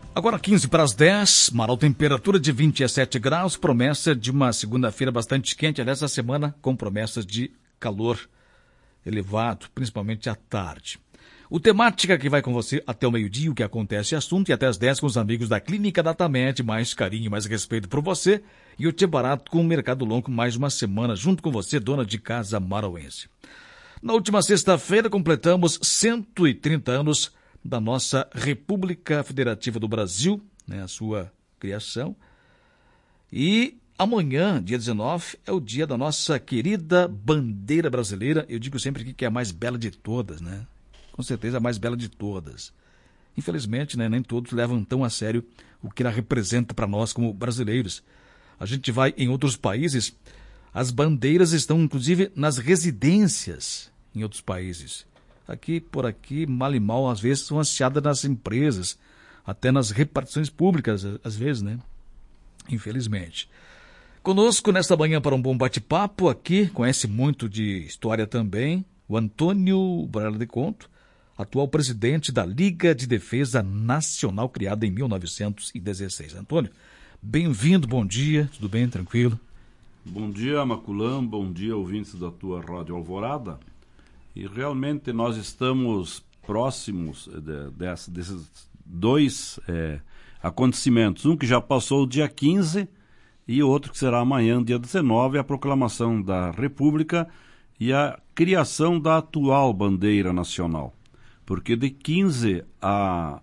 Agora 15 para as 10, Marau, temperatura de 27 graus, promessa de uma segunda-feira bastante quente, aliás, essa semana com promessas de calor elevado, principalmente à tarde. O Temática que vai com você até o meio-dia, o que acontece assunto, e até as 10 com os amigos da Clínica Datamed, mais carinho, mais respeito por você, e o Tchê Barato com o Mercado Longo, mais uma semana, junto com você, dona de casa marauense. Na última sexta-feira, completamos 130 anos da nossa República Federativa do Brasil, né, a sua criação. E amanhã, dia 19, é o dia da nossa querida bandeira brasileira. Eu digo sempre aqui que é a mais bela de todas, né? Com certeza a mais bela de todas. Infelizmente, né, nem todos levam tão a sério o que ela representa para nós como brasileiros. A gente vai em outros países, as bandeiras estão inclusive nas residências em outros países. Aqui, por aqui, mal e mal, às vezes são hasteadas nas empresas, até nas repartições públicas, às vezes, né? Infelizmente. Conosco nesta manhã para um bom bate-papo aqui, conhece muito de história também, o Antônio Varela de Conto, atual presidente da Liga de Defesa Nacional, criada em 1916. Antônio, bem-vindo, bom dia, tudo bem, tranquilo? Bom dia, Maculã, bom dia, ouvintes da tua Rádio Alvorada. E realmente nós estamos próximos desses dois acontecimentos. Um que já passou o dia 15 e outro que será amanhã, dia 19, a proclamação da República e a criação da atual bandeira nacional. Porque de 15 a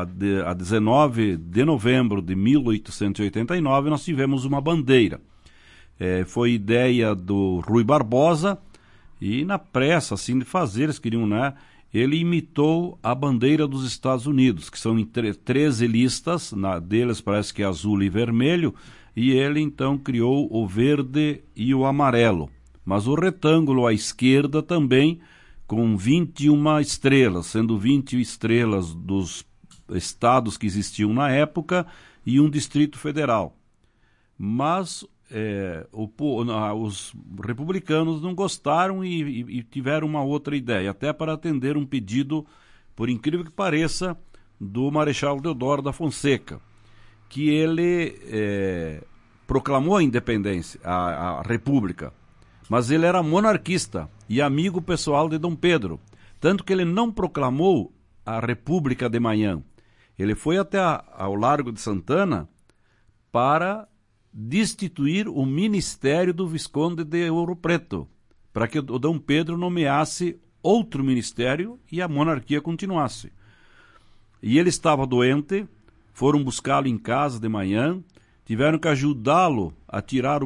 19 de novembro de 1889 nós tivemos uma bandeira. Foi ideia do Rui Barbosa e na pressa assim de fazer, eles queriam, né? Ele imitou a bandeira dos Estados Unidos, que são em 13 listas, deles parece que é azul e vermelho, e ele então criou o verde e o amarelo. Mas o retângulo à esquerda também com 21 estrelas, sendo 20 estrelas dos estados que existiam na época e um Distrito Federal. Mas os republicanos não gostaram e tiveram uma outra ideia, até para atender um pedido, por incrível que pareça, do Marechal Deodoro da Fonseca, que ele proclamou a independência, a República, mas ele era monarquista e amigo pessoal de Dom Pedro, tanto que ele não proclamou a República de manhã. Ele foi até ao Largo de Santana para destituir o ministério do Visconde de Ouro Preto, para que o Dom Pedro nomeasse outro ministério e a monarquia continuasse. E ele estava doente, foram buscá-lo em casa de manhã, tiveram que ajudá-lo a tirar o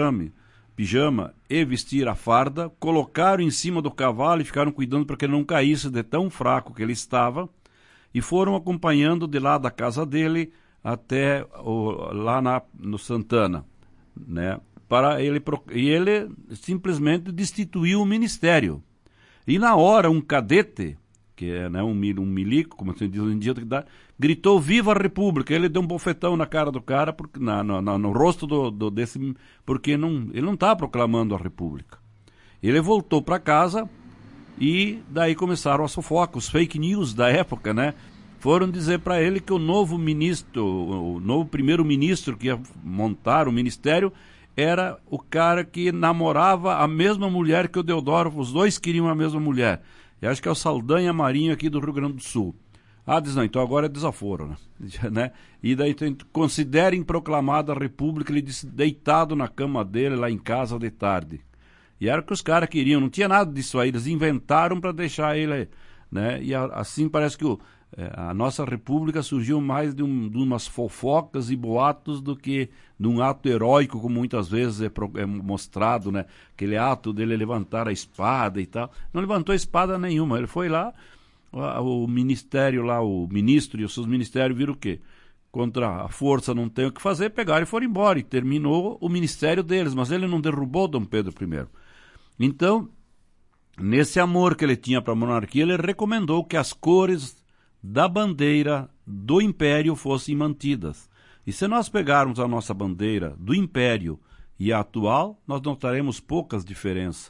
pijama e vestir a farda, colocaram em cima do cavalo e ficaram cuidando para que ele não caísse de tão fraco que ele estava, e foram acompanhando de lá da casa dele até lá no Santana, né? E ele simplesmente destituiu o ministério. E na hora um cadete, que é, né, um milico, como se diz hoje em dia, gritou "Viva a República!". Ele deu um bofetão na cara do cara, no rosto desse, porque ele não está proclamando a República. Ele voltou para casa e daí começaram as fofocas, os fake news da época, né? Foram dizer para ele que o novo primeiro-ministro que ia montar o ministério era o cara que namorava a mesma mulher que o Deodoro, os dois queriam a mesma mulher. E acho que é o Saldanha Marinho aqui do Rio Grande do Sul. Diz, não, então agora é desaforo, né? E daí considerem proclamada a República, ele disse, deitado na cama dele, lá em casa de tarde. E era o que os caras queriam, não tinha nada disso aí, eles inventaram para deixar ele, né? E assim parece que a nossa república surgiu mais de umas fofocas e boatos do que de um ato heróico, como muitas vezes é mostrado, né? Aquele ato dele levantar a espada e tal. Não levantou espada nenhuma, ele foi lá, o ministério lá, o ministro e os seus ministérios viram o quê? Contra a força não tem o que fazer, pegaram e foram embora, e terminou o ministério deles, mas ele não derrubou Dom Pedro I. Então, nesse amor que ele tinha para a monarquia, ele recomendou que as cores da bandeira do Império fossem mantidas. E se nós pegarmos a nossa bandeira do Império e a atual, nós notaremos poucas diferenças.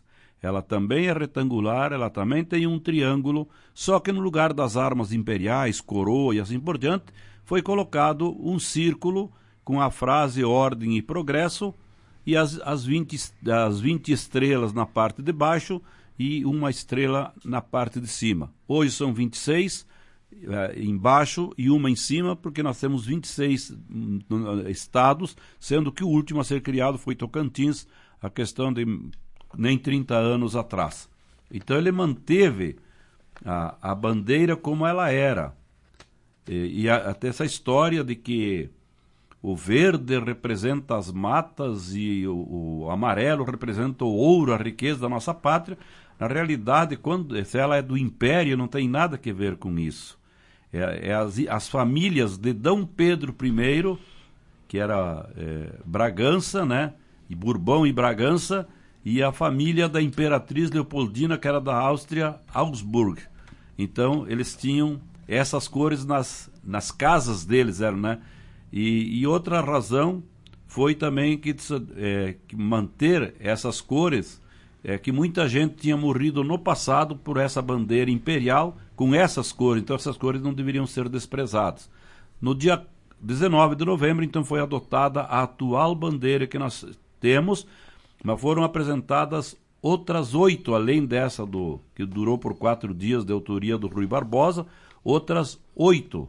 ela também é retangular, ela também tem um triângulo, só que no lugar das armas imperiais, coroa e assim por diante, foi colocado um círculo com a frase ordem e progresso e as 20 estrelas na parte de baixo e uma estrela na parte de cima. Hoje são 26 embaixo e uma em cima, porque nós temos 26 estados, sendo que o último a ser criado foi Tocantins, a questão de nem 30 anos atrás. Então ele manteve a bandeira como ela era. E até essa história de que o verde representa as matas e o amarelo representa o ouro, a riqueza da nossa pátria. Na realidade, se ela é do Império, não tem nada a ver com isso. As famílias de D. Pedro I, que era Bragança, né? E Bourbon e Bragança, e a família da Imperatriz Leopoldina, que era da Áustria, Augsburg. Então, eles tinham essas cores nas casas deles, né? E outra razão foi também que manter essas cores, que muita gente tinha morrido no passado por essa bandeira imperial com essas cores, então essas cores não deveriam ser desprezadas. No dia 19 de novembro, então, foi adotada a atual bandeira que nós temos, mas foram apresentadas outras 8, além dessa que durou por 4 dias, de autoria do Rui Barbosa, outras 8.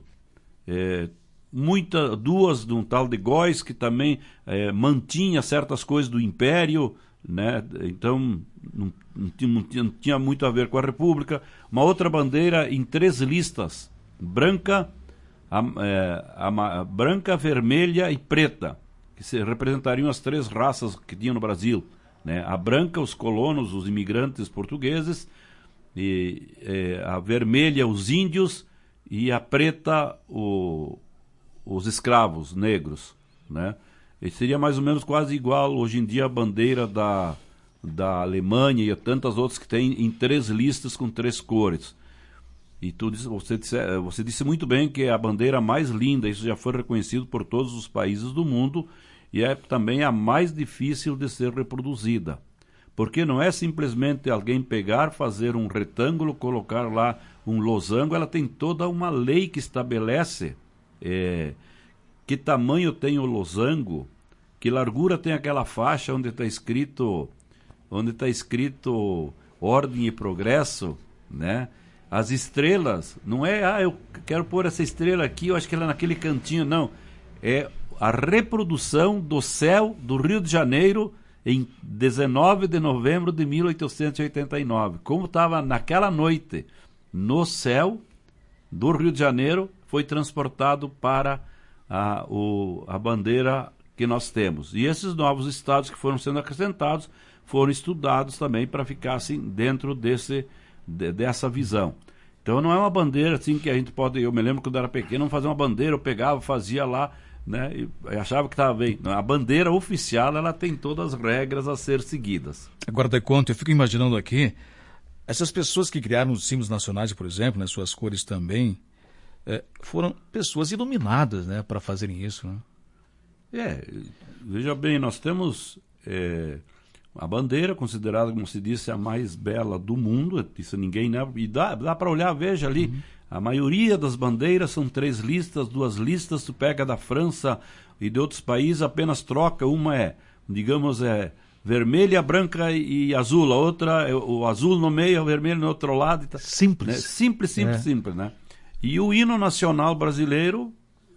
Duas de um tal de Góes, que também mantinha certas coisas do Império, né? Então não tinha muito a ver com a República. Uma outra bandeira em 3 listas, branca, branca, vermelha e preta, que representariam as 3 raças que tinha no Brasil, né? A branca, os colonos, os imigrantes portugueses, e a vermelha, os índios, e a preta, os escravos negros, né? E seria mais ou menos quase igual hoje em dia a bandeira da Alemanha e tantas outras que tem em 3 listas com 3 cores. E você disse muito bem que é a bandeira mais linda, isso já foi reconhecido por todos os países do mundo, e é também a mais difícil de ser reproduzida. Porque não é simplesmente alguém pegar, fazer um retângulo, colocar lá um losango, ela tem toda uma lei que estabelece que tamanho tem o losango, que largura tem aquela faixa onde está escrito ordem e progresso, né? As estrelas, não é, eu quero pôr essa estrela aqui, eu acho que ela é naquele cantinho, não. É a reprodução do céu do Rio de Janeiro em 19 de novembro de 1889. Como estava naquela noite no céu do Rio de Janeiro, foi transportado para a bandeira que nós temos. E esses novos estados que foram sendo acrescentados foram estudados também para ficar assim dentro dessa visão. Então não é uma bandeira assim que a gente pode... Eu me lembro quando eu era pequeno, fazer uma bandeira, eu pegava, fazia lá, né, e achava que estava bem. A bandeira oficial, ela tem todas as regras a ser seguidas. Agora, de conta, eu fico imaginando aqui, essas pessoas que criaram os símbolos nacionais, por exemplo, né, suas cores também, foram pessoas iluminadas, né, para fazerem isso, né? Veja bem, nós temos a bandeira considerada, como se disse, a mais bela do mundo, isso ninguém, né? E dá para olhar, veja ali, a maioria das bandeiras são 3 listas, 2 listas, tu pega da França e de outros países, apenas troca, uma digamos, vermelha, branca e azul, a outra, o azul no meio, o vermelho no outro lado. Tá, simples. Né? Simples, né? E o hino nacional brasileiro,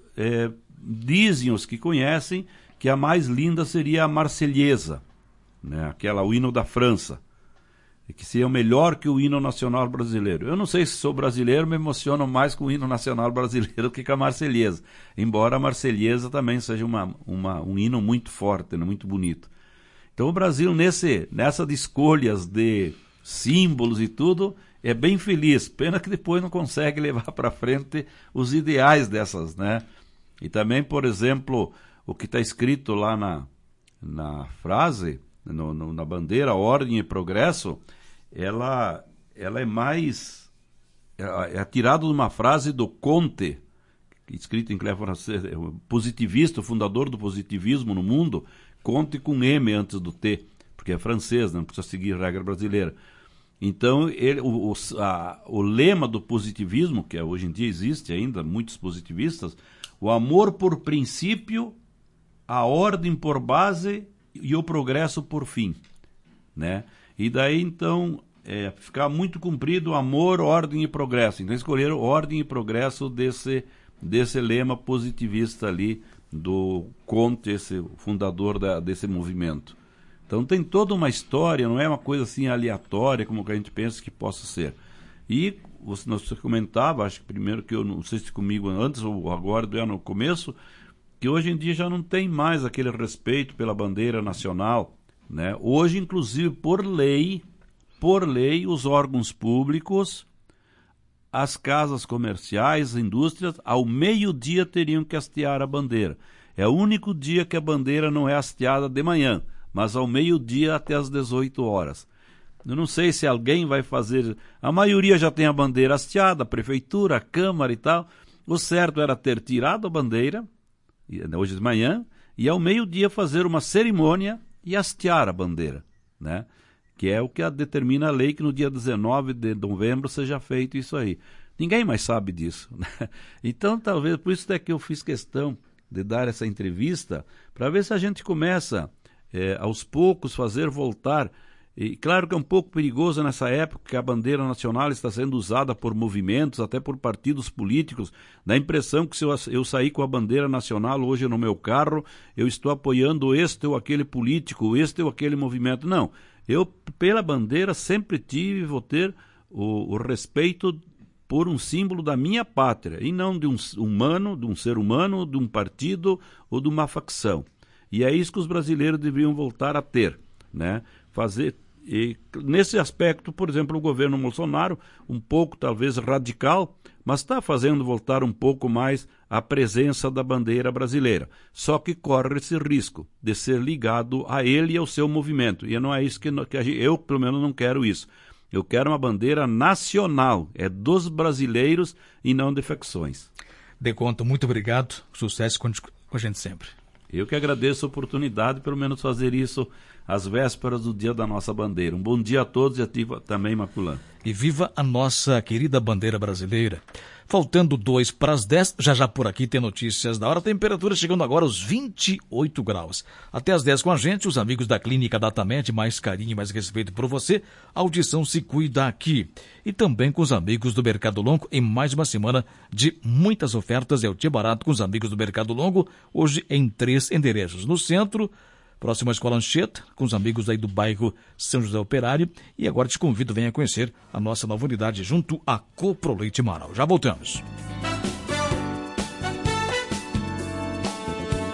dizem os que conhecem, que a mais linda seria a Marselhesa, né? O hino da França, que seria melhor que o hino nacional brasileiro. Eu não sei se sou brasileiro, me emociono mais com o hino nacional brasileiro do que com a Marselhesa, embora a Marselhesa também seja um hino muito forte, né? Muito bonito. Então o Brasil, nessa de escolhas de símbolos e tudo, é bem feliz. Pena que depois não consegue levar para frente os ideais dessas, né? E também, por exemplo, o que está escrito lá na frase, na bandeira, ordem e progresso, ela é mais... É tirado de uma frase do Comte, escrito em positivista, o fundador do positivismo no mundo, Comte com M antes do T. Porque porque é francês, não precisa seguir regra brasileira. Então, o lema do positivismo, que hoje em dia existe ainda, muitos positivistas, o amor por princípio, a ordem por base e o progresso por fim, né? E daí, então, ficar muito comprido amor, ordem e progresso. Então, escolheram ordem e progresso desse lema positivista ali do Comte, esse fundador desse movimento. Então tem toda uma história, não é uma coisa assim aleatória como a gente pensa que possa ser. E você comentava, acho que primeiro que eu não sei se comigo antes ou agora, no começo, que hoje em dia já não tem mais aquele respeito pela bandeira nacional, né? Hoje, inclusive, por lei, os órgãos públicos, as casas comerciais, as indústrias, ao meio-dia teriam que hastear a bandeira. É o único dia que a bandeira não é hasteada de manhã, mas ao meio-dia até às 18 horas. Eu não sei se alguém vai fazer... A maioria já tem a bandeira hasteada, a prefeitura, a Câmara e tal. O certo era ter tirado a bandeira, hoje de manhã, e ao meio-dia fazer uma cerimônia e hastear a bandeira, né? Que é o que determina a lei que no dia 19 de novembro seja feito isso aí. Ninguém mais sabe disso, né? Então, talvez, por isso é que eu fiz questão de dar essa entrevista, para ver se a gente começa, aos poucos, fazer voltar. E claro que é um pouco perigoso nessa época que a bandeira nacional está sendo usada por movimentos, até por partidos políticos. Dá a impressão que se eu sair com a bandeira nacional hoje no meu carro, eu estou apoiando este ou aquele político, este ou aquele movimento. Não. Eu, pela bandeira, sempre tive e vou ter o respeito por um símbolo da minha pátria, e não de um humano, de um ser humano, de um partido ou de uma facção. E é isso que os brasileiros deveriam voltar a ter, né? E nesse aspecto, por exemplo, o governo Bolsonaro, um pouco talvez radical, mas está fazendo voltar um pouco mais a presença da bandeira brasileira. Só que corre esse risco de ser ligado a ele e ao seu movimento. E não é isso que eu, pelo menos, não quero isso. Eu quero uma bandeira nacional, é dos brasileiros e não de facções. Deconto, muito obrigado. Sucesso com a gente sempre. Eu que agradeço a oportunidade, pelo menos fazer isso às vésperas do dia da nossa bandeira. Um bom dia a todos e a ti também, Maculã. E viva a nossa querida bandeira brasileira. Faltando 2 para as 10, já por aqui tem notícias da hora. Temperatura chegando agora aos 28 graus. Até às 10 com a gente, os amigos da Clínica DataMed, mais carinho e mais respeito por você. A audição se cuida aqui. E também com os amigos do Mercado Longo, em mais uma semana de muitas ofertas. É o Tia Barato com os amigos do Mercado Longo, hoje em 3 endereços. No centro, próximo à Escola Anchieta, com os amigos aí do bairro São José Operário. E agora te convido, venha conhecer a nossa nova unidade junto a Coproleite Marau. Já voltamos.